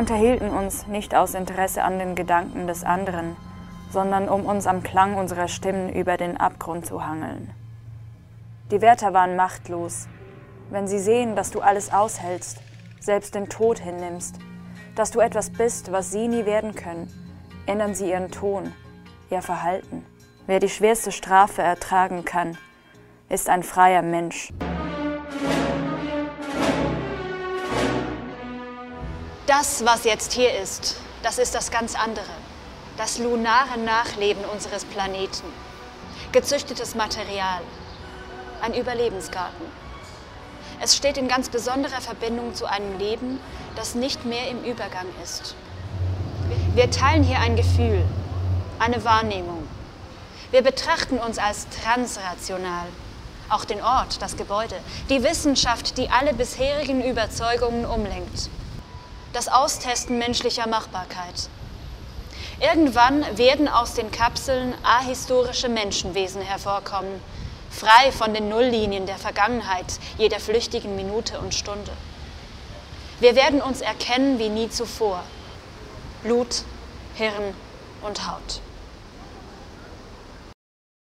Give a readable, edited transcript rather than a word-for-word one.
unterhielten uns nicht aus Interesse an den Gedanken des anderen, sondern um uns am Klang unserer Stimmen über den Abgrund zu hangeln. Die Wärter waren machtlos. Wenn sie sehen, dass du alles aushältst, selbst den Tod hinnimmst, dass du etwas bist, was sie nie werden können, ändern sie ihren Ton, ihr Verhalten. Wer die schwerste Strafe ertragen kann, ist ein freier Mensch. Das, was jetzt hier ist, das ist das ganz andere. Das lunare Nachleben unseres Planeten. Gezüchtetes Material. Ein Überlebensgarten. Es steht in ganz besonderer Verbindung zu einem Leben, das nicht mehr im Übergang ist. Wir teilen hier ein Gefühl, eine Wahrnehmung. Wir betrachten uns als transrational. Auch den Ort, das Gebäude, die Wissenschaft, die alle bisherigen Überzeugungen umlenkt. Das Austesten menschlicher Machbarkeit. Irgendwann werden aus den Kapseln ahistorische Menschenwesen hervorkommen, frei von den Nulllinien der Vergangenheit, jeder flüchtigen Minute und Stunde. Wir werden uns erkennen wie nie zuvor. Blut, Hirn und Haut.